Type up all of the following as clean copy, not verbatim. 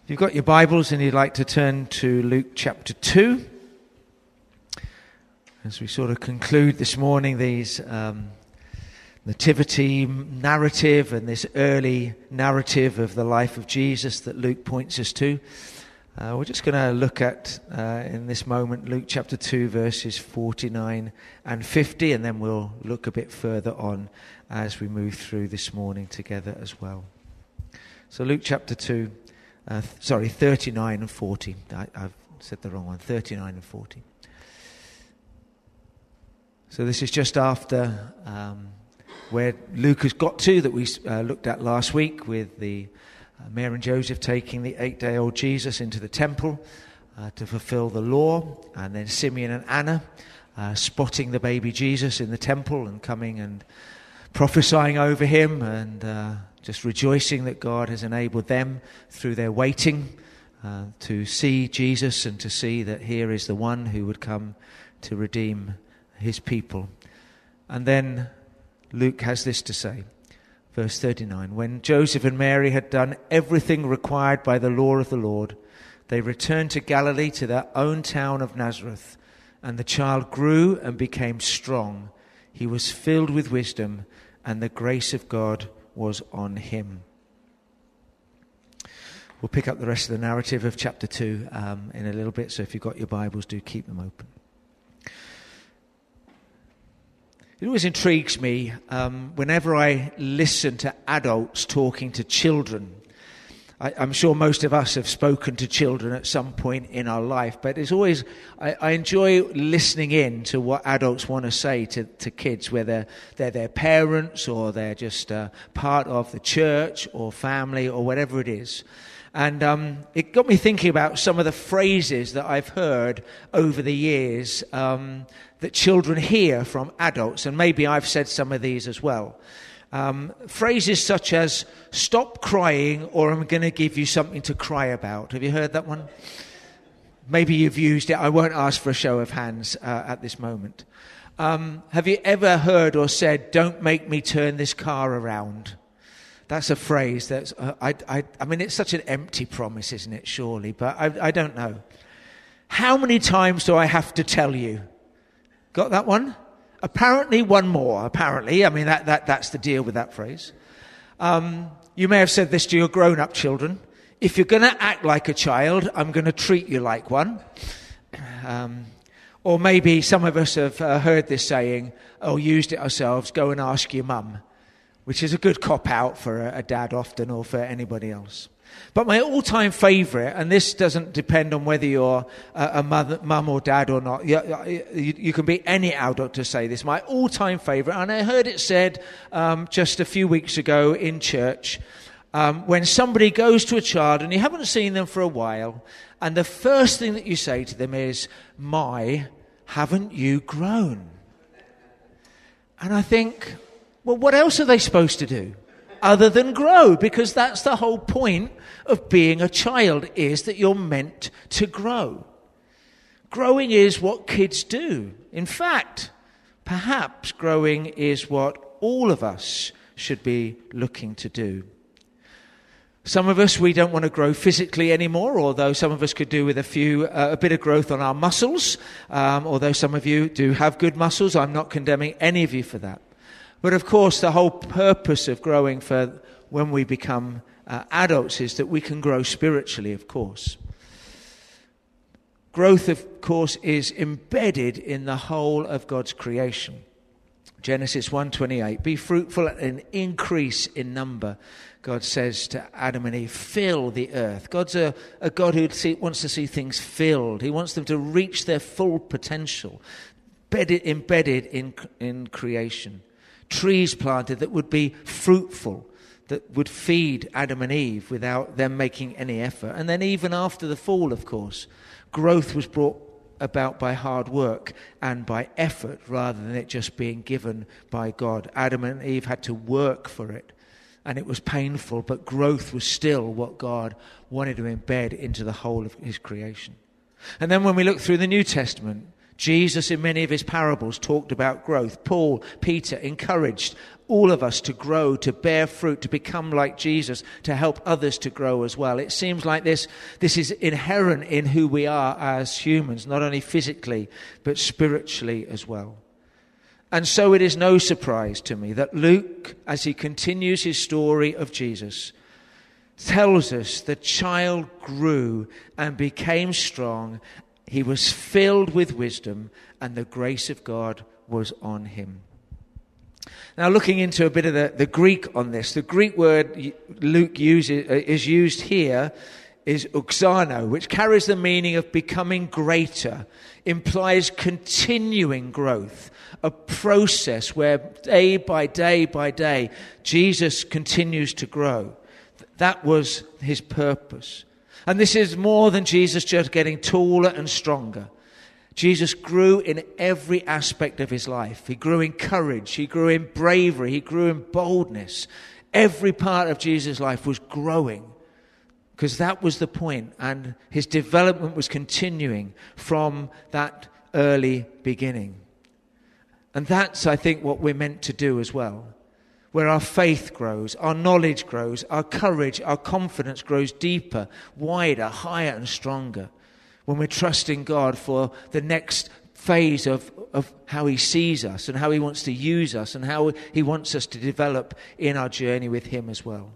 If you've got your Bibles and you'd like to turn to Luke chapter 2, as we sort of conclude this morning these nativity narrative and this early narrative of the life of Jesus that Luke points us to, we're just going to look at, in this moment, Luke chapter 2, verses 49 and 50, and then we'll look a bit further on as we move through this morning together as well. So Luke chapter 2, 39 and 40. I've said the wrong one, 39 and 40. So this is just after where Luke has got to, that we looked at last week, with the Mary and Joseph taking the 8-day-old Jesus into the temple to fulfill the law, and then Simeon and Anna spotting the baby Jesus in the temple and coming and prophesying over him, and just rejoicing that God has enabled them through their waiting to see Jesus and to see that here is the one who would come to redeem his people. And then Luke has this to say, verse 39, when Joseph and Mary had done everything required by the law of the Lord, they returned to Galilee, to their own town of Nazareth. And the child grew and became strong. He was filled with wisdom, and the grace of God was on him. We'll pick up the rest of the narrative of chapter 2 in a little bit, so if you've got your Bibles, do keep them open. It always intrigues me whenever I listen to adults talking to children. I'm sure most of us have spoken to children at some point in our life, but it's always, I enjoy listening in to what adults want to say to kids, whether they're their parents or they're just part of the church or family or whatever it is. And it got me thinking about some of the phrases that I've heard over the years that children hear from adults, and maybe I've said some of these as well. Phrases such as, stop crying or I'm going to give you something to cry about. Have you heard that one? Maybe you've used it. I won't ask for a show of hands at this moment. Have you ever heard or said, don't make me turn this car around? That's a phrase that's, I mean, it's such an empty promise, isn't it, surely? But I don't know. How many times do I have to tell you? Got that one? Apparently one more, apparently. I mean, that's the deal with that phrase. You may have said this to your grown-up children. If you're going to act like a child, I'm going to treat you like one. Or maybe some of us have heard this saying, or used it ourselves, go and ask your mum, which is a good cop-out for a dad often, or for anybody else. But my all-time favourite, and this doesn't depend on whether you're a mum or dad or not, you can be any adult to say this, my all-time favourite, and I heard it said just a few weeks ago in church, when somebody goes to a child and you haven't seen them for a while, and the first thing that you say to them is, my, haven't you grown? And I think, well, what else are they supposed to do other than grow? Because that's the whole point of being a child, is that you're meant to grow. Growing is what kids do. In fact, perhaps growing is what all of us should be looking to do. Some of us, we don't want to grow physically anymore, although some of us could do with a bit of growth on our muscles. Although some of you do have good muscles, I'm not condemning any of you for that. But of course, the whole purpose of growing for when we become adults is that we can grow spiritually, of course. Growth, of course, is embedded in the whole of God's creation. Genesis 1:28, be fruitful and increase in number. God says to Adam and Eve, fill the earth. God's a God who wants to see things filled. He wants them to reach their full potential, embedded in creation. Trees planted that would be fruitful, that would feed Adam and Eve without them making any effort. And then even after the fall, of course, growth was brought about by hard work and by effort rather than it just being given by God. Adam and Eve had to work for it, and it was painful, but growth was still what God wanted to embed into the whole of his creation. And then when we look through the New Testament, Jesus, in many of his parables, talked about growth. Paul, Peter, encouraged all of us to grow, to bear fruit, to become like Jesus, to help others to grow as well. It seems like this is inherent in who we are as humans, not only physically, but spiritually as well. And so it is no surprise to me that Luke, as he continues his story of Jesus, tells us the child grew and became strong. He was filled with wisdom, and the grace of God was on him. Now, looking into a bit of the Greek on this, the Greek word Luke is used here is uxano, which carries the meaning of becoming greater, implies continuing growth, a process where day by day by day, Jesus continues to grow. That was his purpose. And this is more than Jesus just getting taller and stronger. Jesus grew in every aspect of his life. He grew in courage. He grew in bravery. He grew in boldness. Every part of Jesus' life was growing because that was the point. And his development was continuing from that early beginning. And that's, I think, what we're meant to do as well. Where our faith grows, our knowledge grows, our courage, our confidence grows deeper, wider, higher and stronger. When we're trusting God for the next phase of how he sees us and how he wants to use us and how he wants us to develop in our journey with him as well.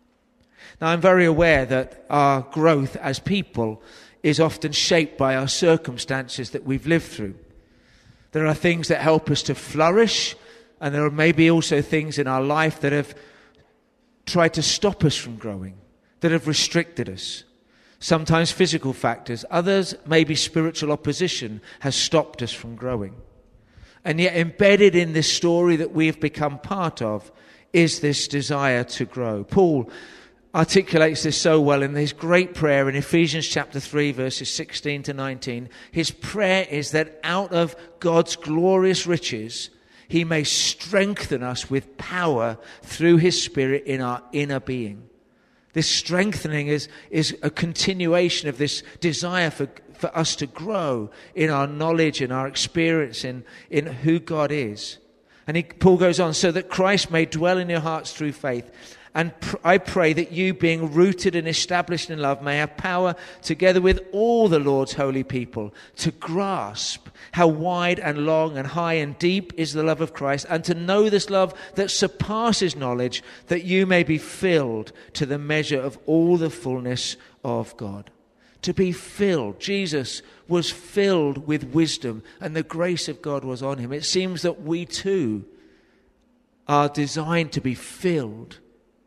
Now, I'm very aware that our growth as people is often shaped by our circumstances that we've lived through. There are things that help us to flourish, and there are maybe also things in our life that have tried to stop us from growing, that have restricted us. Sometimes physical factors, others maybe spiritual opposition has stopped us from growing. And yet embedded in this story that we have become part of is this desire to grow. Paul articulates this so well in his great prayer in Ephesians chapter 3 verses 16 to 19. His prayer is that out of God's glorious riches he may strengthen us with power through his Spirit in our inner being. This strengthening is a continuation of this desire for us to grow in our knowledge and our experience in who God is. And Paul goes on, so that Christ may dwell in your hearts through faith. And I pray that you, being rooted and established in love, may have power, together with all the Lord's holy people, to grasp how wide and long and high and deep is the love of Christ, and to know this love that surpasses knowledge, that you may be filled to the measure of all the fullness of God. To be filled. Jesus was filled with wisdom, and the grace of God was on him. It seems that we too are designed to be filled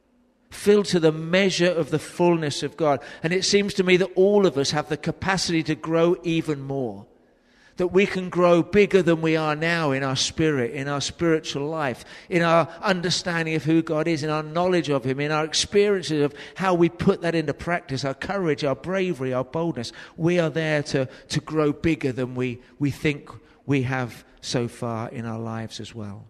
to the measure of the fullness of God. And it seems to me that all of us have the capacity to grow even more. That we can grow bigger than we are now in our spirit, in our spiritual life, in our understanding of who God is, in our knowledge of him, in our experiences of how we put that into practice, our courage, our bravery, our boldness. We are there to grow bigger than we think we have so far in our lives as well.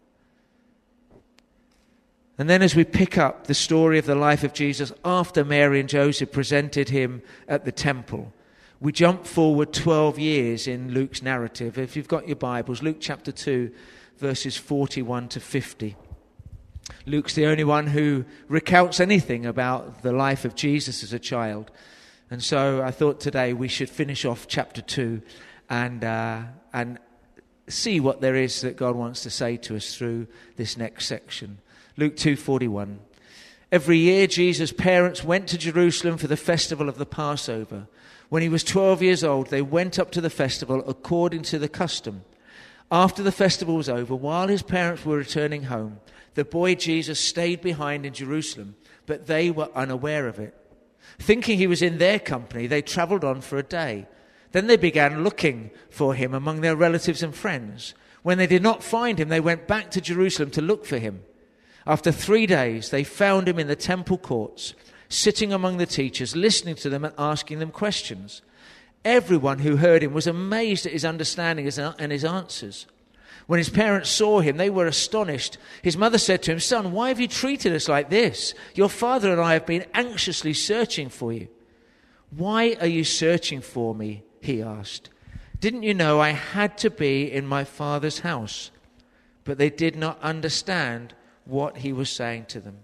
And then as we pick up the story of the life of Jesus after Mary and Joseph presented him at the temple, we jump forward 12 years in Luke's narrative. If you've got your Bibles, Luke chapter 2, verses 41 to 50. Luke's the only one who recounts anything about the life of Jesus as a child. And so I thought today we should finish off chapter 2 and see what there is that God wants to say to us through this next section. Luke 2:41. Every year Jesus' parents went to Jerusalem for the festival of the Passover. When he was 12 years old, they went up to the festival according to the custom. After the festival was over, while his parents were returning home, the boy Jesus stayed behind in Jerusalem, but they were unaware of it. Thinking he was in their company, they traveled on for a day. Then they began looking for him among their relatives and friends. When they did not find him, they went back to Jerusalem to look for him. After 3 days, they found him in the temple courts, sitting among the teachers, listening to them and asking them questions. Everyone who heard him was amazed at his understanding and his answers. When his parents saw him, they were astonished. His mother said to him, "Son, why have you treated us like this? Your father and I have been anxiously searching for you." "Why are you searching for me?" he asked. "Didn't you know I had to be in my father's house?" But they did not understand what he was saying to them.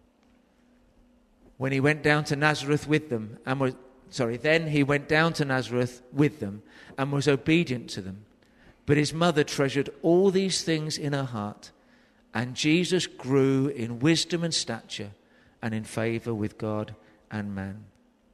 When he went down to Nazareth with them then he went down to Nazareth with them and was obedient to them. But his mother treasured all these things in her heart, and Jesus grew in wisdom and stature and in favor with God and man.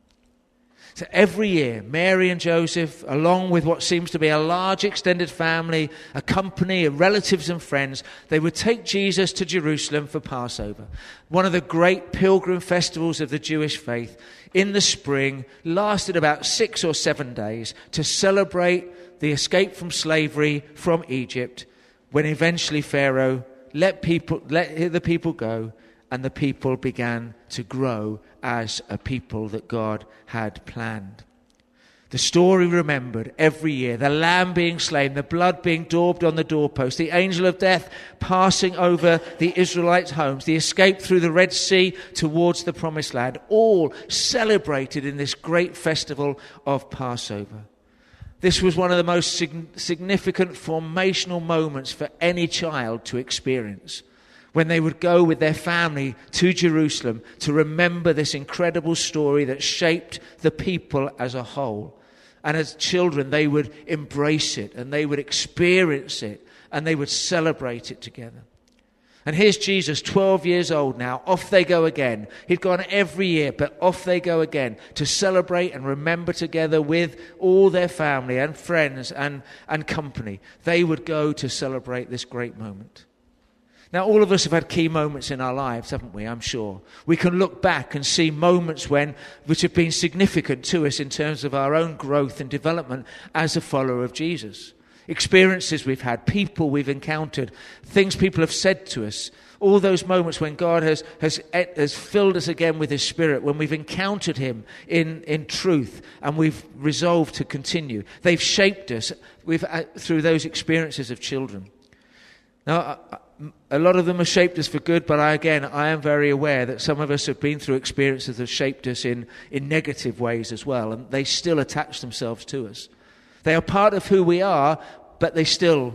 So every year, Mary and Joseph, along with what seems to be a large extended family, a company of relatives and friends, they would take Jesus to Jerusalem for Passover, one of the great pilgrim festivals of the Jewish faith, in the spring, lasted about 6 or 7 days to celebrate the escape from slavery from Egypt, when eventually Pharaoh let the people go, and the people began to grow as a people that God had planned. The story remembered every year, the lamb being slain, the blood being daubed on the doorpost, the angel of death passing over the Israelites' homes, the escape through the Red Sea towards the Promised Land, all celebrated in this great festival of Passover. This was one of the most significant formational moments for any child to experience, when they would go with their family to Jerusalem to remember this incredible story that shaped the people as a whole. And as children, they would embrace it and they would experience it and they would celebrate it together. And here's Jesus, 12 years old now. Off they go again. He'd gone every year, but off they go again to celebrate and remember together with all their family and friends and company. They would go to celebrate this great moment. Now, all of us have had key moments in our lives, haven't we? I'm sure. We can look back and see moments which have been significant to us in terms of our own growth and development as a follower of Jesus. Experiences we've had, people we've encountered, things people have said to us. All those moments when God has filled us again with His Spirit, when we've encountered Him in truth and we've resolved to continue. They've shaped us through those experiences of children. Now, a lot of them have shaped us for good, but I am very aware that some of us have been through experiences that have shaped us in negative ways as well, and they still attach themselves to us. They are part of who we are, but they still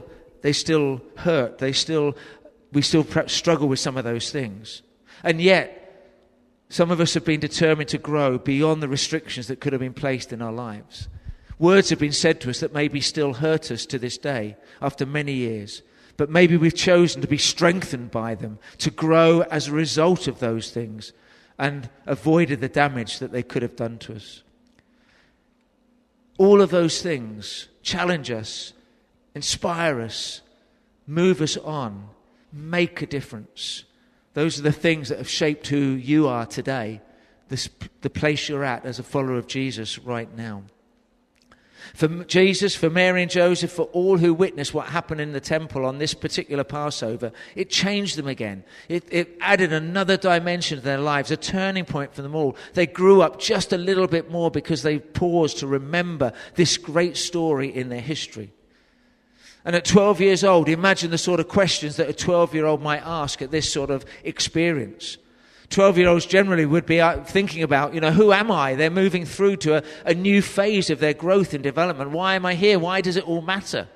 hurt. We still perhaps struggle with some of those things. And yet, some of us have been determined to grow beyond the restrictions that could have been placed in our lives. Words have been said to us that maybe still hurt us to this day, after many years. But maybe we've chosen to be strengthened by them, to grow as a result of those things, and avoided the damage that they could have done to us. All of those things challenge us, inspire us, move us on, make a difference. Those are the things that have shaped who you are today, the place you're at as a follower of Jesus right now. For Jesus, for Mary and Joseph, for all who witnessed what happened in the temple on this particular Passover, it changed them again. It added another dimension to their lives, a turning point for them all. They grew up just a little bit more because they paused to remember this great story in their history. And at 12 years old, imagine the sort of questions that a 12-year-old might ask at this sort of experience. 12-year-olds generally would be thinking about, who am I? They're moving through to a new phase of their growth and development. Why am I here? Why does it all matter?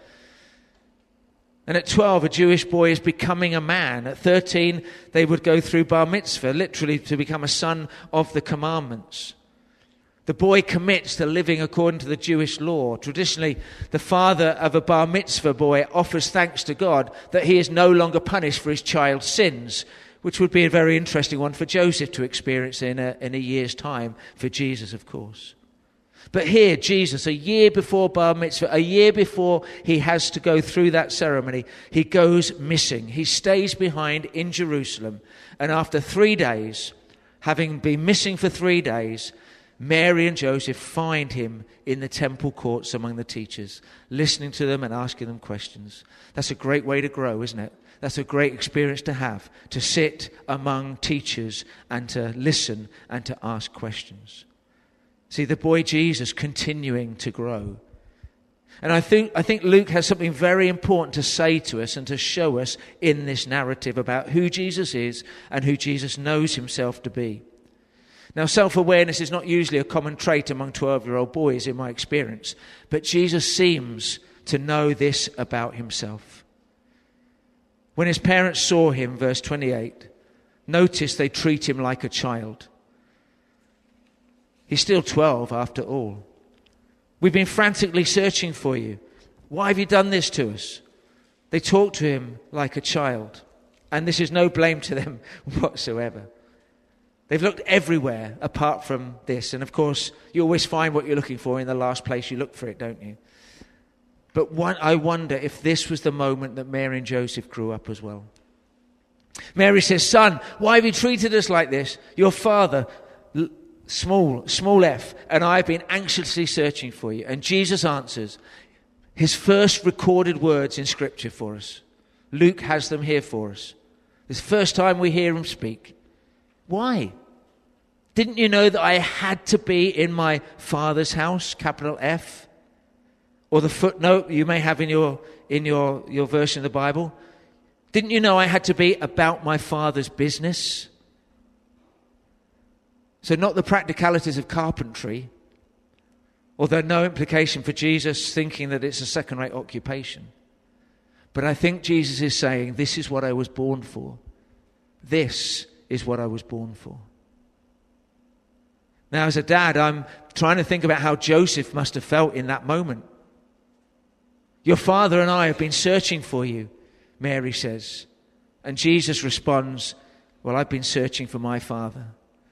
And at 12, a Jewish boy is becoming a man. At 13, they would go through bar mitzvah, literally to become a son of the commandments. The boy commits to living according to the Jewish law. Traditionally, the father of a bar mitzvah boy offers thanks to God that he is no longer punished for his child's sins, which would be a very interesting one for Joseph to experience in a year's time, for Jesus, of course. But here, Jesus, a year before bar mitzvah, a year before he has to go through that ceremony, he goes missing. He stays behind in Jerusalem. And after 3 days, having been missing for 3 days, Mary and Joseph find him in the temple courts among the teachers, listening to them and asking them questions. That's a great way to grow, isn't it? That's a great experience to have, to sit among teachers and to listen and to ask questions. See, the boy Jesus continuing to grow. And I think Luke has something very important to say to us and to show us in this narrative about who Jesus is and who Jesus knows himself to be. Now, self-awareness is not usually a common trait among 12-year-old boys in my experience, but Jesus seems to know this about himself. When his parents saw him, verse 28, notice they treat him like a child. He's still 12 after all. We've been frantically searching for you. Why have you done this to us? They talk to him like a child. And this is no blame to them whatsoever. They've looked everywhere apart from this. And of course, you always find what you're looking for in the last place you look for it, don't you? But I wonder if this was the moment that Mary and Joseph grew up as well. Mary says, "Son, why have you treated us like this? Your father, small f, and I have been anxiously searching for you." And Jesus answers his first recorded words in Scripture for us. Luke has them here for us. It's the first time we hear him speak. Why? Didn't you know that I had to be in my Father's house, capital F? Or the footnote you may have in your version of the Bible. Didn't you know I had to be about my Father's business? So not the practicalities of carpentry, although no implication for Jesus thinking that it's a second-rate occupation. But I think Jesus is saying, this is what I was born for. This is what I was born for. Now, as a dad, I'm trying to think about how Joseph must have felt in that moment. Your father and I have been searching for you, Mary says. And Jesus responds, well, I've been searching for my Father.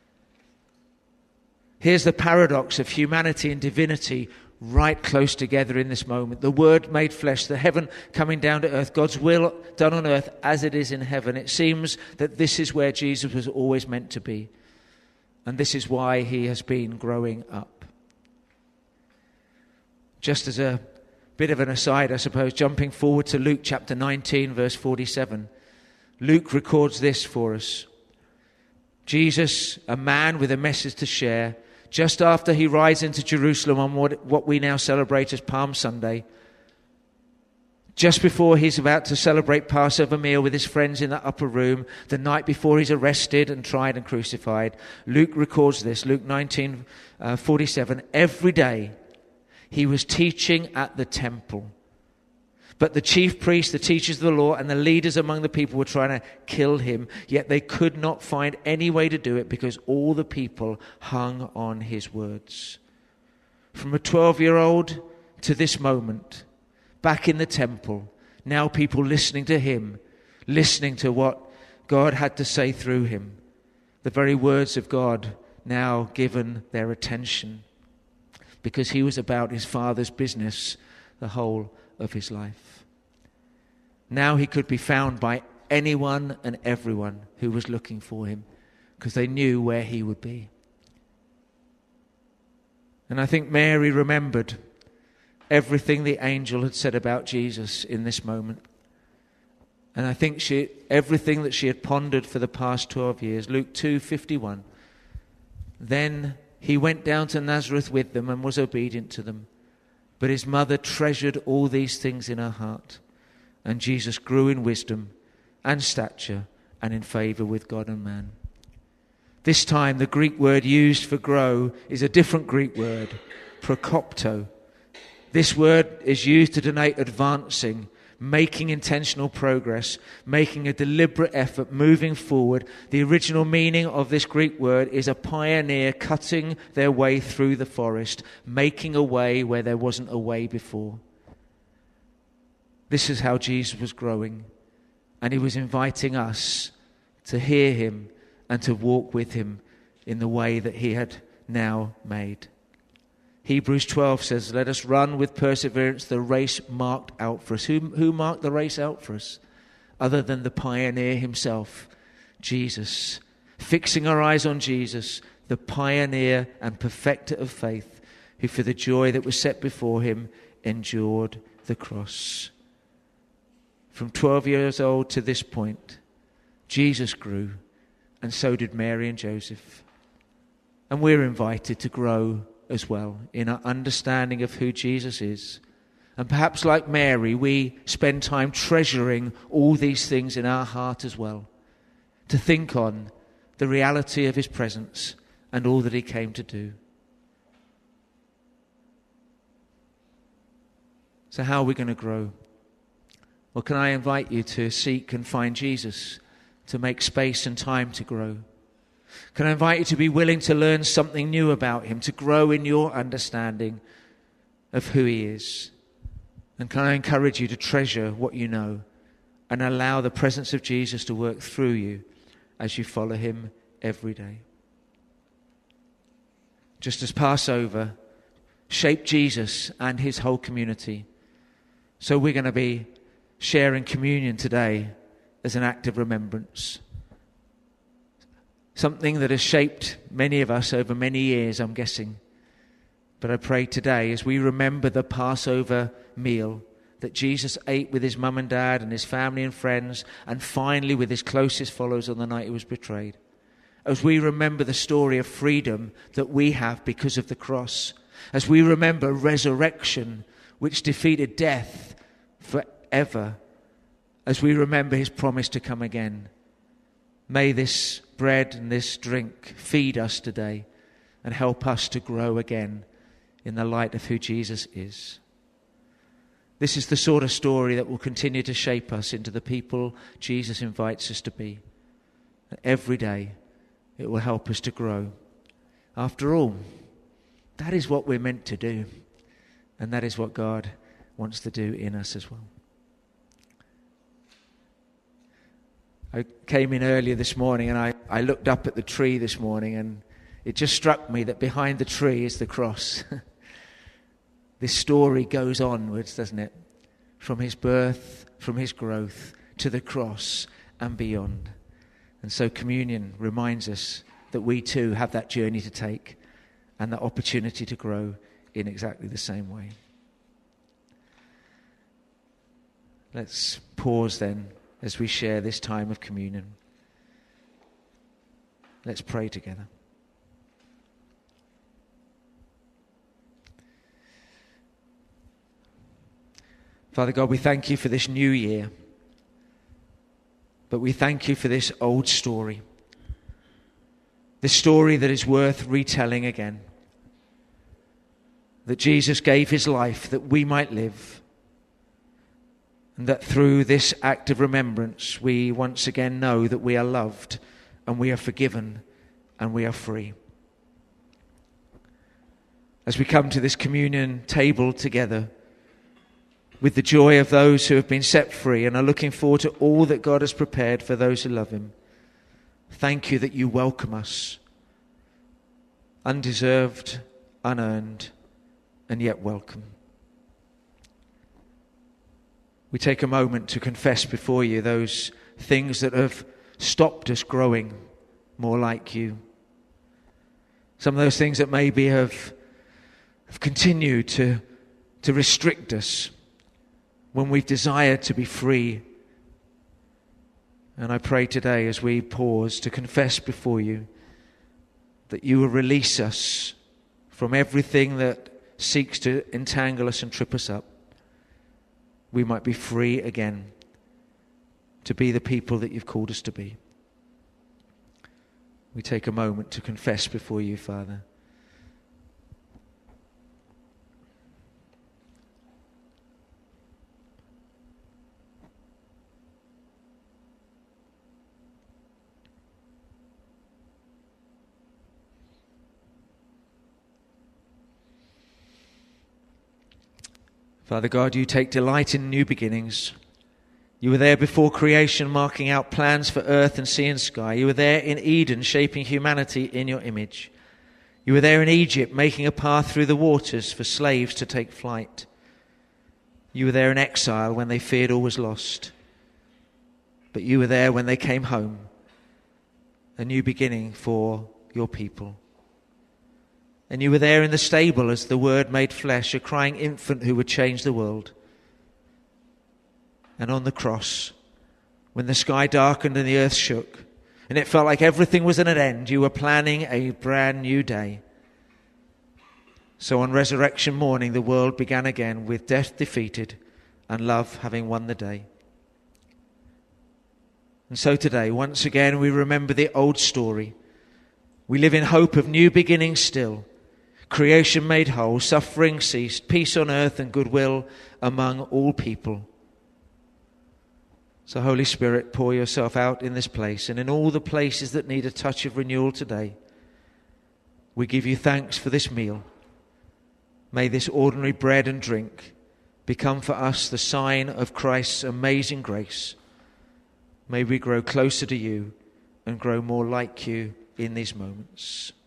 Here's the paradox of humanity and divinity right close together in this moment. The Word made flesh, the heaven coming down to earth, God's will done on earth as it is in heaven. It seems that this is where Jesus was always meant to be. And this is why he has been growing up. Just as a bit of an aside, I suppose, jumping forward to Luke chapter 19, verse 47. Luke records this for us. Jesus, a man with a message to share, just after he rides into Jerusalem on what we now celebrate as Palm Sunday, just before he's about to celebrate Passover meal with his friends in the upper room, the night before he's arrested and tried and crucified, Luke records this, Luke 19:47. Every day he was teaching at the temple. But the chief priests, the teachers of the law, and the leaders among the people were trying to kill him, yet they could not find any way to do it because all the people hung on his words. From a 12-year-old to this moment, back in the temple, now people listening to him, listening to what God had to say through him. The very words of God now given their attention because he was about his Father's business the whole of his life. Now he could be found by anyone and everyone who was looking for him because they knew where he would be. And I think Mary remembered everything the angel had said about Jesus in this moment. And I think everything that she had pondered for the past 12 years. Luke 2:51. Then he went down to Nazareth with them and was obedient to them. But his mother treasured all these things in her heart. And Jesus grew in wisdom and stature and in favor with God and man. This time the Greek word used for grow is a different Greek word, prokopto. This word is used to denote advancing, making intentional progress, making a deliberate effort, moving forward. The original meaning of this Greek word is a pioneer cutting their way through the forest, making a way where there wasn't a way before. This is how Jesus was growing, and he was inviting us to hear him and to walk with him in the way that he had now made. Hebrews 12 says, let us run with perseverance the race marked out for us. Who marked the race out for us? Other than the pioneer himself, Jesus. Fixing our eyes on Jesus, the pioneer and perfecter of faith, who for the joy that was set before him endured the cross. From 12 years old to this point, Jesus grew, and so did Mary and Joseph. And we're invited to grow as well in our understanding of who Jesus is. And perhaps like Mary, we spend time treasuring all these things in our heart as well, to think on the reality of his presence and all that he came to do. So how are we going to grow? Or can I invite you to seek and find Jesus, to make space and time to grow? Can I invite you to be willing to learn something new about him, to grow in your understanding of who he is? And can I encourage you to treasure what you know and allow the presence of Jesus to work through you as you follow him every day? Just as Passover shaped Jesus and his whole community, so we're going to be sharing communion today as an act of remembrance. Something that has shaped many of us over many years, I'm guessing. But I pray today, as we remember the Passover meal that Jesus ate with his mum and dad and his family and friends, and finally with his closest followers on the night he was betrayed, as we remember the story of freedom that we have because of the cross, as we remember resurrection which defeated death forever, as we remember his promise to come again, may this bread and this drink feed us today and help us to grow again in the light of who Jesus is. This is the sort of story that will continue to shape us into the people Jesus invites us to be. Every day it will help us to grow. After all, that is what we're meant to do, and that is what God wants to do in us as well. I came in earlier this morning and I looked up at the tree this morning, and it just struck me that behind the tree is the cross. This story goes onwards, doesn't it? From his birth, from his growth, to the cross and beyond. And so communion reminds us that we too have that journey to take and the opportunity to grow in exactly the same way. Let's pause then as we share this time of communion. Let's pray together. Father God, we thank you for this new year, but we thank you for this old story, this story that is worth retelling again, that Jesus gave his life that we might live, and that through this act of remembrance we once again know that we are loved and we are forgiven and we are free. As we come to this communion table together, with the joy of those who have been set free and are looking forward to all that God has prepared for those who love him, thank you that you welcome us, undeserved, unearned, and yet welcome. We take a moment to confess before you those things that have stopped us growing more like you. Some of those things that maybe have continued to restrict us when we've desired to be free. And I pray today as we pause to confess before you that you will release us from everything that seeks to entangle us and trip us up. We might be free again to be the people that you've called us to be. We take a moment to confess before you, Father. Father God, you take delight in new beginnings. You were there before creation, marking out plans for earth and sea and sky. You were there in Eden, shaping humanity in your image. You were there in Egypt, making a path through the waters for slaves to take flight. You were there in exile when they feared all was lost. But you were there when they came home, a new beginning for your people. And you were there in the stable as the Word made flesh, a crying infant who would change the world. And on the cross, when the sky darkened and the earth shook, and it felt like everything was at an end, you were planning a brand new day. So on resurrection morning, the world began again with death defeated and love having won the day. And so today, once again, we remember the old story. We live in hope of new beginnings still. Creation made whole, suffering ceased, peace on earth and goodwill among all people. So Holy Spirit, pour yourself out in this place and in all the places that need a touch of renewal today. We give you thanks for this meal. May this ordinary bread and drink become for us the sign of Christ's amazing grace. May we grow closer to you and grow more like you in these moments.